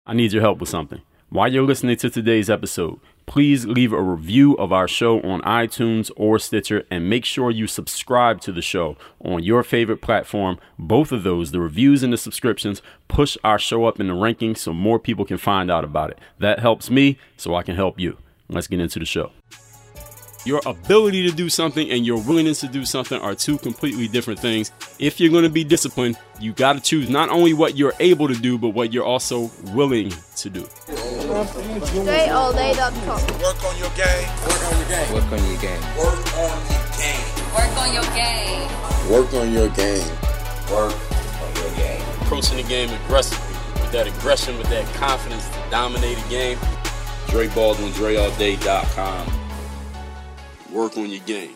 I need your help with something. While you're listening to today's episode, please leave a review of our show on iTunes or Stitcher, and make sure you subscribe to the show on your favorite platform. Both of those, the reviews and the subscriptions, push our show up in the rankings so more people can find out about it. That helps me so I can help you. Let's get into the show. Your ability to do something and your willingness to do something are two completely different things. If you're going to be disciplined, you got to choose not only what you're able to do, but what you're also willing to do. DreAllDay.com. Work on your game. Work on your game. Work on your game. Work on your game. Work on your game. Work on your game. Work on your game. Approaching the game aggressively, with that aggression, with that confidence to dominate a game. Dre Baldwin, DreAllDay.com. Work on your game.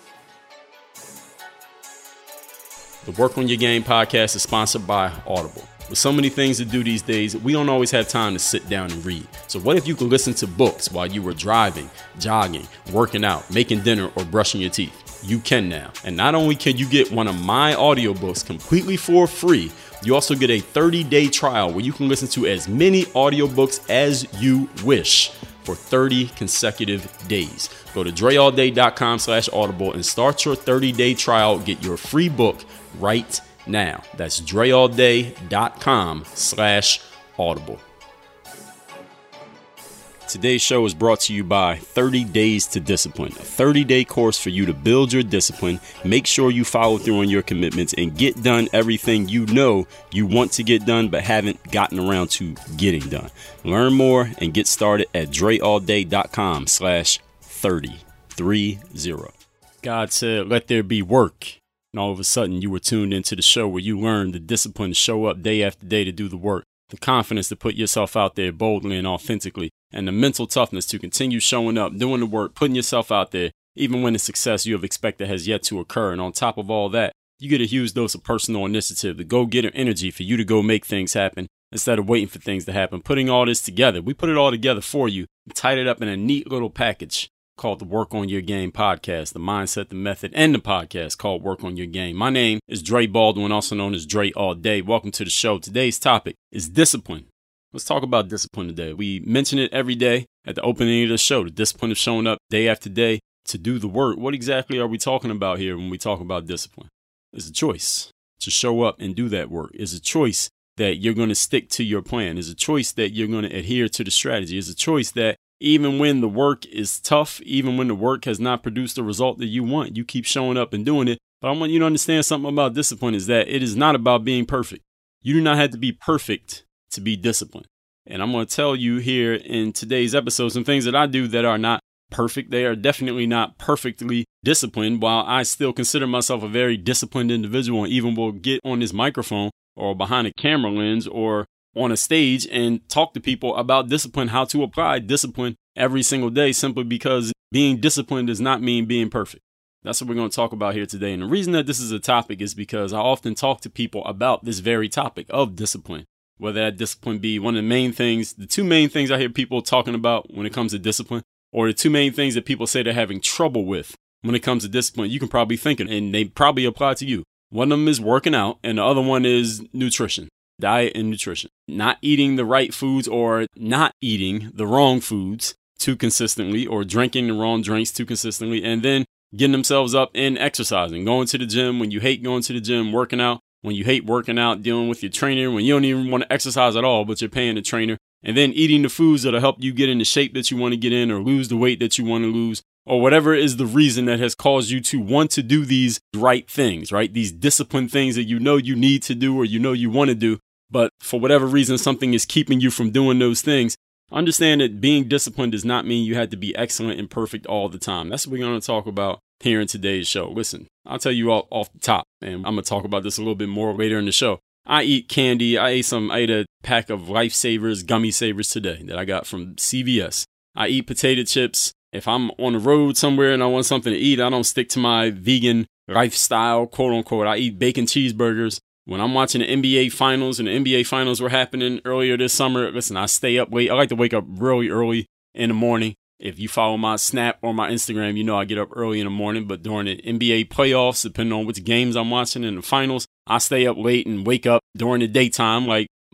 The Work on Your Game podcast is sponsored by Audible. With so many things to do these days, we don't always have time to sit down and read. So what if you could listen to books while you were driving, jogging, working out, making dinner, or brushing your teeth? You can now. And not only can you get one of my audiobooks completely for free, you also get a 30-day trial where you can listen to as many audiobooks as you wish for 30 consecutive days. Go to DreAllDay.com/audible and start your 30-day trial. Get your free book right now. That's DreAllDay.com/audible. Today's show is brought to you by 30 Days to Discipline, a 30-day course for you to build your discipline, make sure you follow through on your commitments, and get done everything you know you want to get done but haven't gotten around to getting done. Learn more and get started at DreAllDay.com/30. God said, let there be work. And all of a sudden you were tuned into the show where you learned the discipline to show up day after day to do the work, the confidence to put yourself out there boldly and authentically, and the mental toughness to continue showing up, doing the work, putting yourself out there, even when the success you have expected has yet to occur. And on top of all that, you get a huge dose of personal initiative, the go-getter energy for you to go make things happen instead of waiting for things to happen. Putting all this together, we put it all together for you, tied it up in a neat little package called the Work on Your Game podcast, the mindset, the method, and the podcast called Work on Your Game. My name is Dre Baldwin, also known as Dre All Day. Welcome to the show. Today's topic is discipline. Let's talk about discipline today. We mention it every day at the opening of the show, the discipline of showing up day after day to do the work. What exactly are we talking about here when we talk about discipline? It's a choice to show up and do that work. It's a choice that you're going to stick to your plan. It's a choice that you're going to adhere to the strategy. It's a choice that even when the work is tough, even when the work has not produced the result that you want, you keep showing up and doing it. But I want you to understand something about discipline is that it is not about being perfect. You do not have to be perfect to be disciplined. And I'm going to tell you here in today's episode some things that I do that are not perfect. They are definitely not perfectly disciplined, while I still consider myself a very disciplined individual and even will get on this microphone or behind a camera lens or on a stage and talk to people about discipline, how to apply discipline every single day, simply because being disciplined does not mean being perfect. That's what we're going to talk about here today. And the reason that this is a topic is because I often talk to people about this very topic of discipline, whether that discipline be one of the main things, the two main things I hear people talking about when it comes to discipline, or the two main things that people say they're having trouble with when it comes to discipline. You can probably think it, and they probably apply to you. One of them is working out, and the other one is nutrition. Diet and nutrition. Not eating the right foods or not eating the wrong foods too consistently, or drinking the wrong drinks too consistently, and then getting themselves up and exercising, going to the gym when you hate going to the gym, working out when you hate working out, dealing with your trainer when you don't even want to exercise at all, but you're paying the trainer, and then eating the foods that'll help you get in the shape that you want to get in or lose the weight that you want to lose, or whatever is the reason that has caused you to want to do these right things, right? These disciplined things that you know you need to do or you know you want to do, but for whatever reason, something is keeping you from doing those things. Understand that being disciplined does not mean you have to be excellent and perfect all the time. That's what we're going to talk about here in today's show. Listen, I'll tell you off the top, and I'm going to talk about this a little bit more later in the show. I eat candy. I ate a pack of Lifesavers gummy savers today that I got from CVS. I eat potato chips. If I'm on the road somewhere and I want something to eat, I don't stick to my vegan lifestyle, quote unquote. I eat bacon cheeseburgers. When I'm watching the NBA finals and the NBA finals were happening earlier this summer, listen, I stay up late. I like to wake up really early in the morning. If you follow my Snap or my Instagram, you know I get up early in the morning. But during the NBA playoffs, depending on which games I'm watching in the finals, I stay up late and wake up during the daytime, like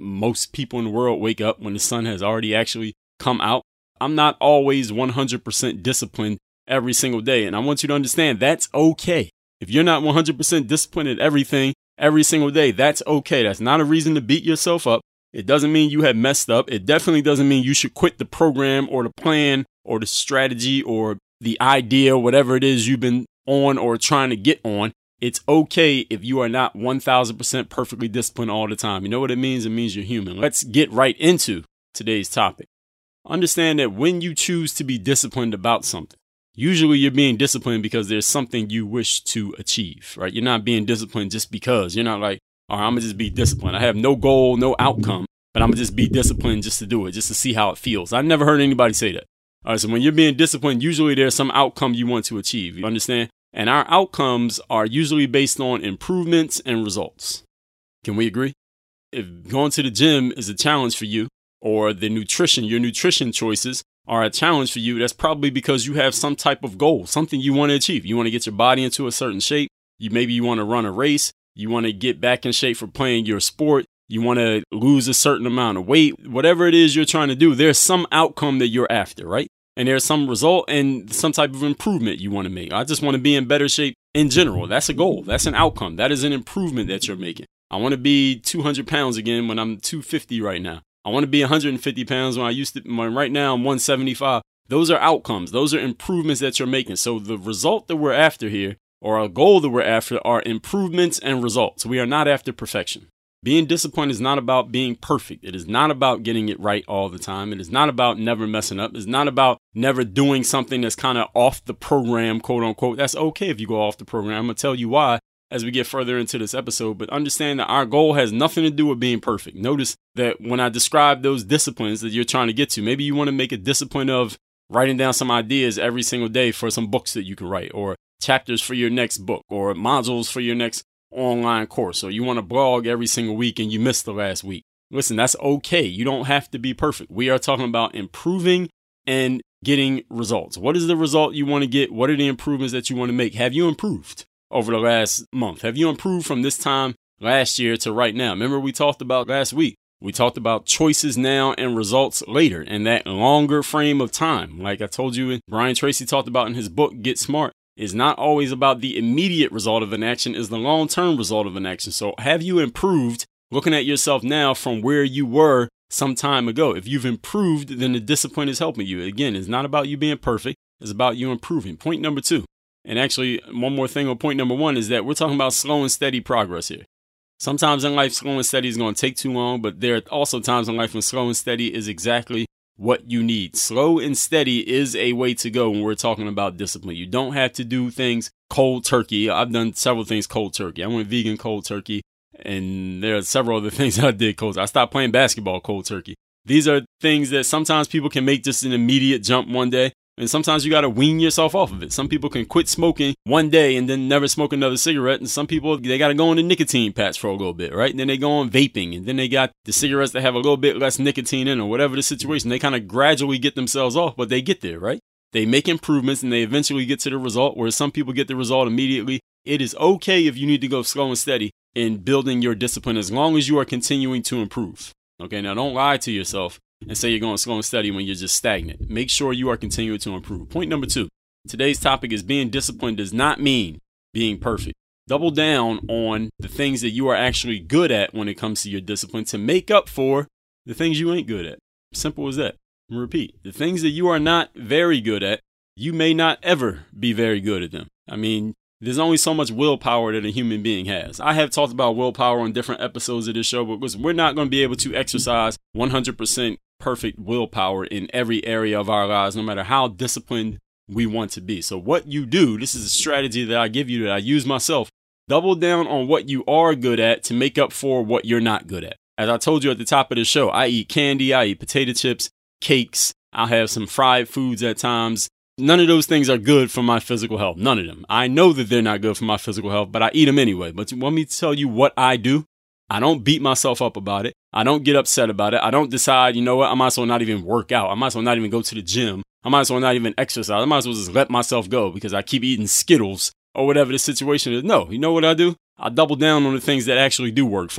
most people in the world wake up when the sun has already actually come out. I'm not always 100% disciplined every single day. And I want you to understand that's okay. If you're not 100% disciplined at everything every single day, that's okay. That's not a reason to beat yourself up. It doesn't mean you have messed up. It definitely doesn't mean you should quit the program or the plan or the strategy or the idea, whatever it is you've been on or trying to get on. It's okay if you are not 1000% perfectly disciplined all the time. You know what it means? It means you're human. Let's get right into today's topic. Understand that when you choose to be disciplined about something, usually you're being disciplined because there's something you wish to achieve, right? You're not being disciplined just because. You're not like, all right, I'm going to just be disciplined. I have no goal, no outcome, but I'm going to just be disciplined just to do it, just to see how it feels. I never heard anybody say that. All right, so when you're being disciplined, usually there's some outcome you want to achieve. You understand? And our outcomes are usually based on improvements and results. Can we agree? If going to the gym is a challenge for you, or your nutrition choices are a challenge for you, that's probably because you have some type of goal, something you want to achieve. You want to get your body into a certain shape. Maybe you want to run a race. You want to get back in shape for playing your sport. You want to lose a certain amount of weight. Whatever it is you're trying to do, there's some outcome that you're after, right? And there's some result and some type of improvement you want to make. I just want to be in better shape in general. That's a goal. That's an outcome. That is an improvement that you're making. I want to be 200 pounds again when I'm 250 right now. I want to be 150 pounds when right now I'm 175. Those are outcomes. Those are improvements that you're making. So the result that we're after here, or a goal that we're after, are improvements and results. We are not after perfection. Being disciplined is not about being perfect. It is not about getting it right all the time. It is not about never messing up. It's not about never doing something that's kind of off the program, quote unquote. That's okay if you go off the program. I'm going to tell you why as we get further into this episode, but understand that our goal has nothing to do with being perfect. Notice that when I describe those disciplines that you're trying to get to, maybe you want to make a discipline of writing down some ideas every single day for some books that you can write, or chapters for your next book, or modules for your next online course, or you want to blog every single week and you missed the last week. Listen, that's okay. You don't have to be perfect. We are talking about improving and getting results. What is the result you want to get? What are the improvements that you want to make? Have you improved over the last month? Have you improved from this time last year to right now? Remember we talked about last week, we talked about choices now and results later, and that longer frame of time. Like I told you, Brian Tracy talked about in his book, Get Smart, is not always about the immediate result of an action, is the long-term result of an action. So have you improved looking at yourself now from where you were some time ago? If you've improved, then the discipline is helping you. Again, it's not about you being perfect. It's about you improving. Point number 2. And actually, one more thing on point number 1 is that we're talking about slow and steady progress here. Sometimes in life, slow and steady is going to take too long, but there are also times in life when slow and steady is exactly what you need. Slow and steady is a way to go when we're talking about discipline. You don't have to do things cold turkey. I've done several things cold turkey. I went vegan cold turkey, and there are several other things I did cold turkey. I stopped playing basketball cold turkey. These are things that sometimes people can make just an immediate jump one day, and sometimes you got to wean yourself off of it. Some people can quit smoking one day and then never smoke another cigarette. And some people, they got to go on the nicotine patch for a little bit, right? And then they go on vaping. And then they got the cigarettes that have a little bit less nicotine in, or whatever the situation. They kind of gradually get themselves off, but they get there, right? They make improvements and they eventually get to the result, where some people get the result immediately. It is okay if you need to go slow and steady in building your discipline, as long as you are continuing to improve. Okay, now don't lie to yourself and say you're going slow and steady when you're just stagnant. Make sure you are continuing to improve. Point number 2. Today's topic is being disciplined does not mean being perfect. Double down on the things that you are actually good at when it comes to your discipline to make up for the things you ain't good at. Simple as that. Repeat. The things that you are not very good at, you may not ever be very good at them. I mean, there's only so much willpower that a human being has. I have talked about willpower on different episodes of this show, but we're not going to be able to exercise 100% perfect willpower in every area of our lives, no matter how disciplined we want to be. So what you do, this is a strategy that I give you that I use myself. Double down on what you are good at to make up for what you're not good at. As I told you at the top of the show, I eat candy, I eat potato chips, cakes, I'll have some fried foods at times. None of those things are good for my physical health. None of them. I know that they're not good for my physical health, but I eat them anyway. But you want me to tell you what I do? I don't beat myself up about it. I don't get upset about it. I don't decide, you know what, I might as well not even work out. I might as well not even go to the gym. I might as well not even exercise. I might as well just let myself go because I keep eating Skittles or whatever the situation is. No, you know what I do? I double down on the things that actually do work for me.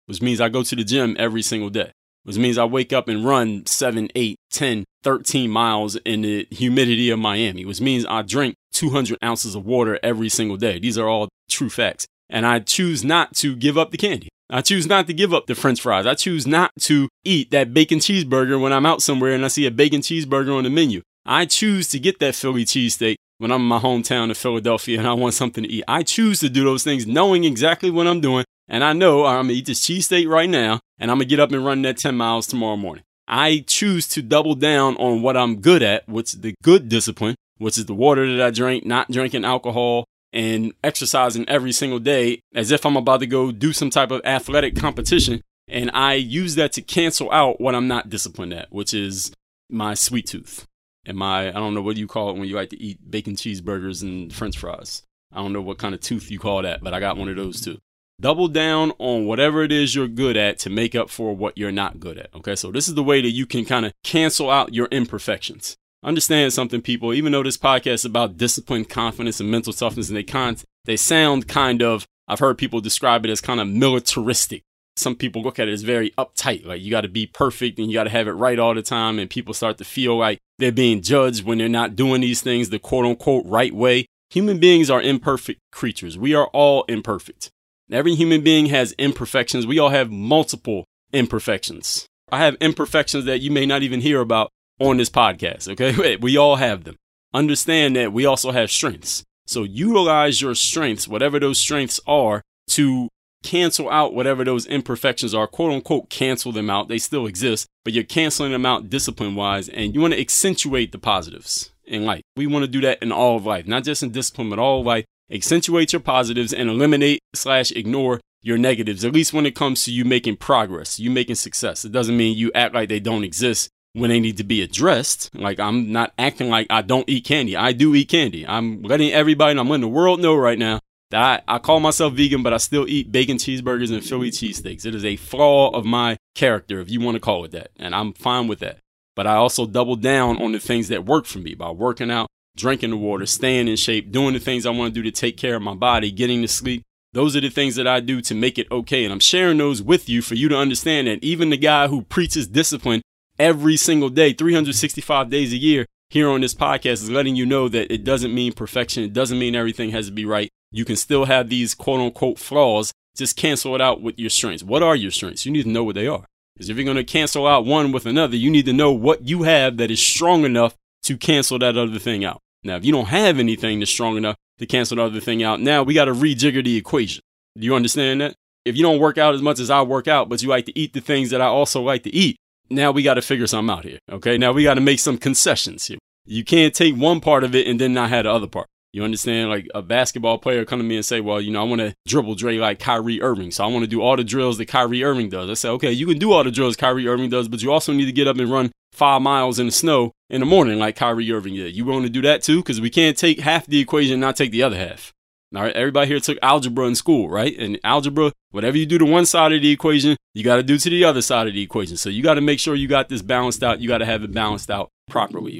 which means I go to the gym every single day, which means I wake up and run 7, 8, 10, 13 miles in the humidity of Miami, which means I drink 200 ounces of water every single day. These are all true facts. And I choose not to give up the candy. I choose not to give up the French fries. I choose not to eat that bacon cheeseburger when I'm out somewhere and I see a bacon cheeseburger on the menu. I choose to get that Philly cheesesteak when I'm in my hometown of Philadelphia and I want something to eat. I choose to do those things knowing exactly what I'm doing. And I know I'm going to eat this cheesesteak right now and I'm going to get up and run that 10 miles tomorrow morning. I choose to double down on what I'm good at, which is the good discipline, which is the water that I drink, not drinking alcohol, and exercising every single day as if I'm about to go do some type of athletic competition. And I use that to cancel out what I'm not disciplined at, which is my sweet tooth. And I don't know what you call it when you like to eat bacon cheeseburgers and French fries. I don't know what kind of tooth you call that, but I got one of those too. Double down on whatever it is you're good at to make up for what you're not good at. Okay, so this is the way that you can kind of cancel out your imperfections. Understand something, people, even though this podcast is about discipline, confidence, and mental toughness, and they sound kind of, I've heard people describe it as kind of militaristic. Some people look at it as very uptight, like you got to be perfect and you got to have it right all the time. And people start to feel like they're being judged when they're not doing these things the quote unquote right way. Human beings are imperfect creatures. We are all imperfect. Every human being has imperfections. We all have multiple imperfections. I have imperfections that you may not even hear about on this podcast, okay? We all have them. Understand that we also have strengths. So utilize your strengths, whatever those strengths are, to cancel out whatever those imperfections are, quote unquote, cancel them out. They still exist, but you're canceling them out discipline-wise, and you want to accentuate the positives in life. We want to do that in all of life, not just in discipline, but all of life. Accentuate your positives and eliminate/ignore your negatives, at least when it comes to you making progress, you making success. It doesn't mean you act like they don't exist when they need to be addressed. Like, I'm not acting like I don't eat candy. I do eat candy. I'm letting everybody, and I'm letting the world know right now that I call myself vegan, but I still eat bacon cheeseburgers and Philly cheesesteaks. It is a flaw of my character, if you want to call it that, and I'm fine with that. But I also double down on the things that work for me by working out, drinking the water, staying in shape, doing the things I want to do to take care of my body, getting to sleep. Those are the things that I do to make it okay. And I'm sharing those with you for you to understand that even the guy who preaches discipline every single day, 365 days a year, here on this podcast is letting you know that it doesn't mean perfection. It doesn't mean everything has to be right. You can still have these quote unquote flaws. Just cancel it out with your strengths. What are your strengths? You need to know what they are. Because if you're going to cancel out one with another, you need to know what you have that is strong enough to cancel that other thing out. Now, if you don't have anything that's strong enough to cancel the other thing out, now we got to rejigger the equation. Do you understand that? If you don't work out as much as I work out, but you like to eat the things that I also like to eat, now we got to figure something out here. Okay, now we got to make some concessions here. You can't take one part of it and then not have the other part. You understand? Like a basketball player come to me and say, well, I want to dribble Dre like Kyrie Irving. So I want to do all the drills that Kyrie Irving does. I say, okay, you can do all the drills Kyrie Irving does, but you also need to get up and run 5 miles in the snow in the morning like Kyrie Irving did. You want to do that too? Because we can't take half the equation and not take the other half. All right, everybody here took algebra in school, right? And algebra, whatever you do to one side of the equation, you got to do to the other side of the equation. So you got to make sure you got this balanced out. You got to have it balanced out properly.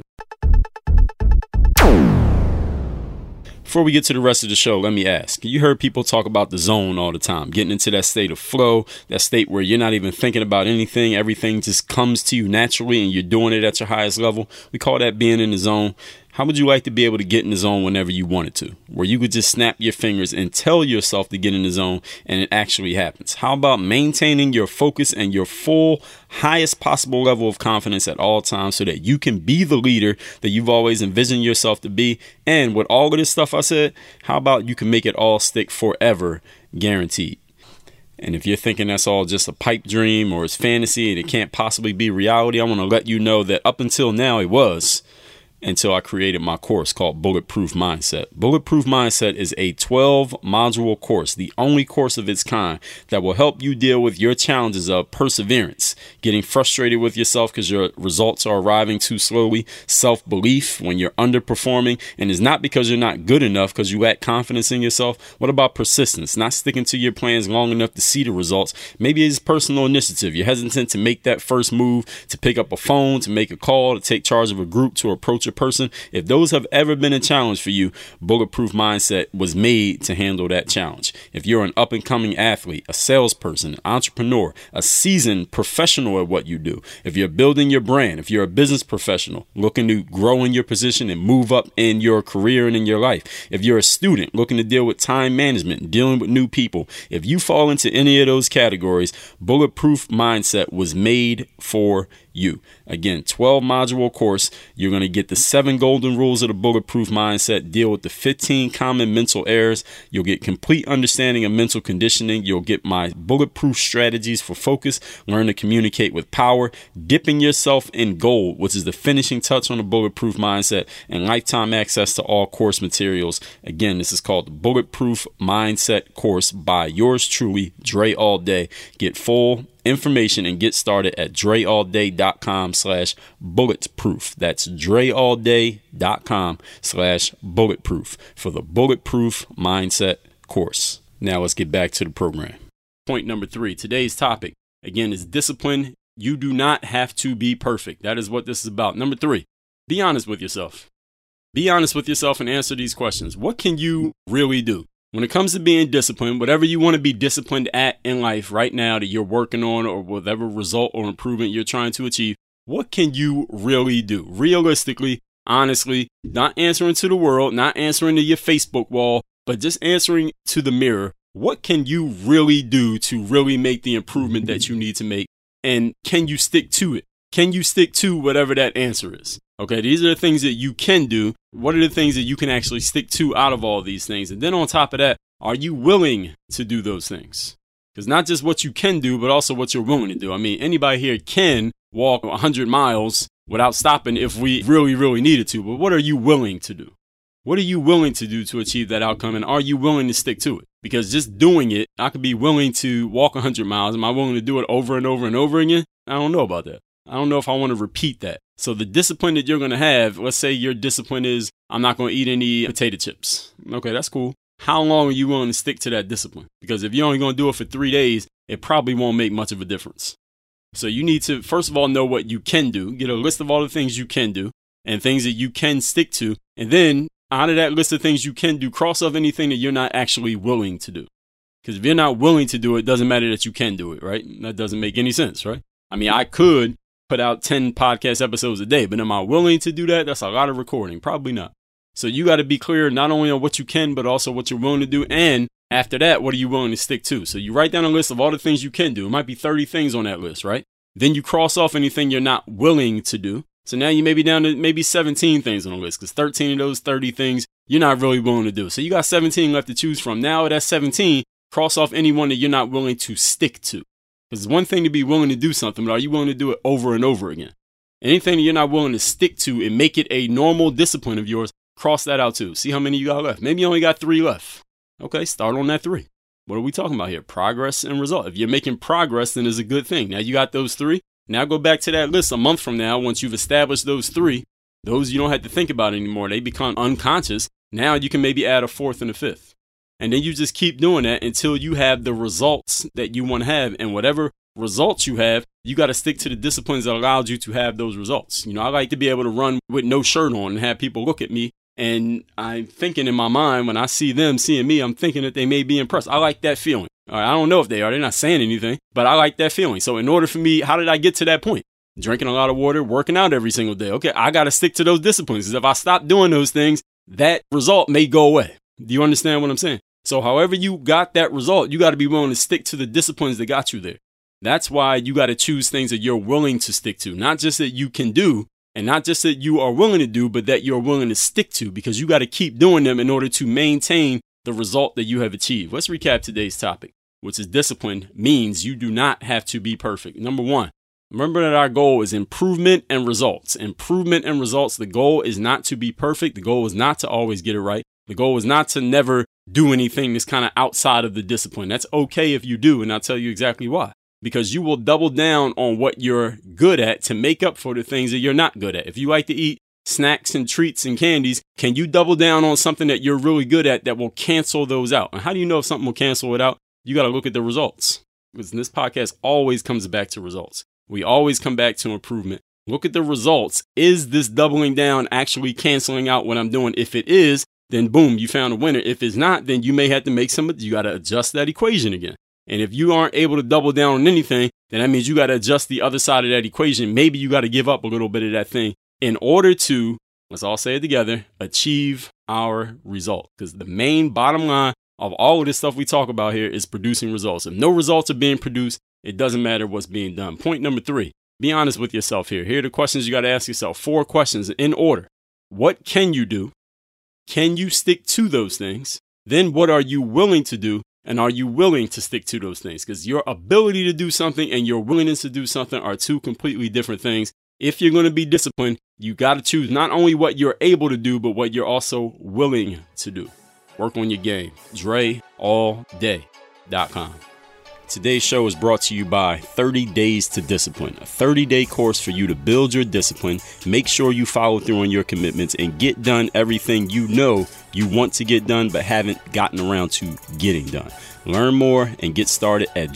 Before we get to the rest of the show, let me ask, you heard people talk about the zone all the time, getting into that state of flow, that state where you're not even thinking about anything. Everything just comes to you naturally and you're doing it at your highest level. We call that being in the zone. How would you like to be able to get in the zone whenever you wanted to, where you could just snap your fingers and tell yourself to get in the zone and it actually happens? How about maintaining your focus and your full highest possible level of confidence at all times so that you can be the leader that you've always envisioned yourself to be? And with all of this stuff I said, how about you can make it all stick forever, guaranteed? And if you're thinking that's all just a pipe dream or it's fantasy and it can't possibly be reality, I want to let you know that up until now it was, until I created my course called Bulletproof Mindset. Bulletproof Mindset is a 12-module course, the only course of its kind that will help you deal with your challenges of perseverance, getting frustrated with yourself because your results are arriving too slowly, self-belief when you're underperforming, and it's not because you're not good enough because you lack confidence in yourself. What about persistence, not sticking to your plans long enough to see the results? Maybe it's personal initiative. You're hesitant to make that first move, to pick up a phone, to make a call, to take charge of a group, to approach a person, if those have ever been a challenge for you, Bulletproof Mindset was made to handle that challenge. If you're an up-and-coming athlete, a salesperson, an entrepreneur, a seasoned professional at what you do, if you're building your brand, if you're a business professional looking to grow in your position and move up in your career and in your life, if you're a student looking to deal with time management, dealing with new people, if you fall into any of those categories, Bulletproof Mindset was made for you. Again, 12 module course. You're going to get the 7 golden rules of the Bulletproof Mindset, deal with the 15 common mental errors. You'll get complete understanding of mental conditioning. You'll get my bulletproof strategies for focus, learn to communicate with power, dipping yourself in gold, which is the finishing touch on the Bulletproof Mindset, and lifetime access to all course materials. Again, this is called the Bulletproof Mindset course by yours truly, Dre All Day. Get full information and get started at dreallday.com/bulletproof. That's dreallday.com/bulletproof for the Bulletproof Mindset course. Now let's get back to the program. Point number 3, today's topic, again, is discipline. You do not have to be perfect. That is what this is about. Number 3, be honest with yourself. Be honest with yourself and answer these questions. What can you really do? When it comes to being disciplined, whatever you want to be disciplined at in life right now that you're working on, or whatever result or improvement you're trying to achieve, what can you really do? Realistically, honestly, not answering to the world, not answering to your Facebook wall, but just answering to the mirror. What can you really do to really make the improvement that you need to make? And can you stick to it? Can you stick to whatever that answer is? Okay, these are the things that you can do. What are the things that you can actually stick to out of all these things? And then on top of that, are you willing to do those things? Because not just what you can do, but also what you're willing to do. I mean, anybody here can walk 100 miles without stopping if we really, really needed to. But what are you willing to do? What are you willing to do to achieve that outcome? And are you willing to stick to it? Because just doing it, I could be willing to walk 100 miles. Am I willing to do it over and over and over again? I don't know about that. I don't know if I want to repeat that. So the discipline that you're going to have, let's say your discipline is, I'm not going to eat any potato chips. Okay, that's cool. How long are you willing to stick to that discipline? Because if you're only going to do it for 3 days, it probably won't make much of a difference. So you need to, first of all, know what you can do. Get a list of all the things you can do and things that you can stick to. And then out of that list of things you can do, cross off anything that you're not actually willing to do. Because if you're not willing to do it, it doesn't matter that you can do it, right? That doesn't make any sense, right? I mean, I could put out 10 podcast episodes a day, but am I willing to do that? That's a lot of recording. Probably not. So you got to be clear not only on what you can, but also what you're willing to do. And after that, what are you willing to stick to? So you write down a list of all the things you can do. It might be 30 things on that list, right? Then you cross off anything you're not willing to do. So now you may be down to maybe 17 things on the list, because 13 of those 30 things you're not really willing to do. So you got 17 left to choose from. Now that's 17. Cross off any one that you're not willing to stick to. Because it's one thing to be willing to do something, but are you willing to do it over and over again? Anything that you're not willing to stick to and make it a normal discipline of yours, cross that out too. See how many you got left. Maybe you only got 3 left. Okay, start on that 3. What are we talking about here? Progress and result. If you're making progress, then it's a good thing. Now you got those 3. Now go back to that list a month from now. Once you've established those 3, those you don't have to think about anymore. They become unconscious. Now you can maybe add a 4th and a 5th. And then you just keep doing that until you have the results that you want to have. And whatever results you have, you got to stick to the disciplines that allowed you to have those results. You know, I like to be able to run with no shirt on and have people look at me. And I'm thinking in my mind, when I see them seeing me, I'm thinking that they may be impressed. I like that feeling. All right, I don't know if they are. They're not saying anything, but I like that feeling. So in order for me, how did I get to that point? Drinking a lot of water, working out every single day. Okay, I got to stick to those disciplines. Because if I stop doing those things, that result may go away. Do you understand what I'm saying? So however you got that result, you got to be willing to stick to the disciplines that got you there. That's why you got to choose things that you're willing to stick to, not just that you can do and not just that you are willing to do, but that you're willing to stick to, because you got to keep doing them in order to maintain the result that you have achieved. Let's recap today's topic, which is discipline means you do not have to be perfect. Number 1, remember that our goal is improvement and results. Improvement and results. The goal is not to be perfect. The goal is not to always get it right. The goal is not to never do anything that's kind of outside of the discipline. That's okay if you do, and I'll tell you exactly why. Because you will double down on what you're good at to make up for the things that you're not good at. If you like to eat snacks and treats and candies, can you double down on something that you're really good at that will cancel those out? And how do you know if something will cancel it out? You got to look at the results. Because this podcast always comes back to results. We always come back to improvement. Look at the results. Is this doubling down actually canceling out what I'm doing? If it is, then boom, you found a winner. If it's not, then you may have to you got to adjust that equation again. And if you aren't able to double down on anything, then that means you got to adjust the other side of that equation. Maybe you got to give up a little bit of that thing in order to, let's all say it together, achieve our result. Because the main bottom line of all of this stuff we talk about here is producing results. If no results are being produced, it doesn't matter what's being done. Point number 3, be honest with yourself here. Here are the questions you got to ask yourself. 4 questions in order. What can you do? Can you stick to those things? Then what are you willing to do? And are you willing to stick to those things? Because your ability to do something and your willingness to do something are 2 completely different things. If you're going to be disciplined, you got to choose not only what you're able to do, but what you're also willing to do. Work on your game. DreAllDay.com. Today's show is brought to you by 30 Days to Discipline, a 30-day course for you to build your discipline, make sure you follow through on your commitments, and get done everything you know you want to get done but haven't gotten around to getting done. Learn more and get started at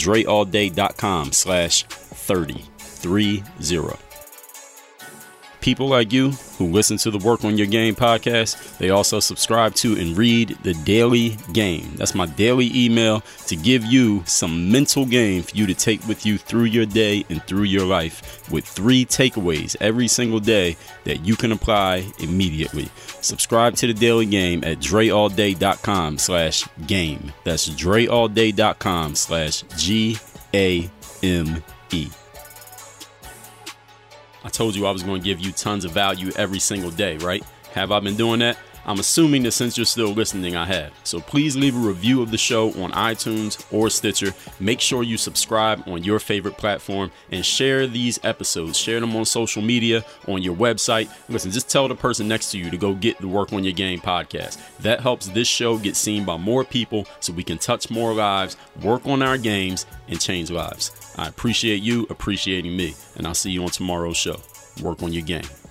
DreAllDay.com/30. People like you who listen to the Work on Your Game podcast, they also subscribe to and read the Daily Game. That's my daily email to give you some mental game for you to take with you through your day and through your life, with 3 takeaways every single day that you can apply immediately. Subscribe to the Daily Game at DreAllDay.com/game. That's DreAllDay.com/GAME. I told you I was going to give you tons of value every single day, right? Have I been doing that? I'm assuming that since you're still listening, I have. So please leave a review of the show on iTunes or Stitcher. Make sure you subscribe on your favorite platform and share these episodes. Share them on social media, on your website. Listen, just tell the person next to you to go get the Work on Your Game podcast. That helps this show get seen by more people so we can touch more lives, work on our games, and change lives. I appreciate you appreciating me, and I'll see you on tomorrow's show. Work on your game.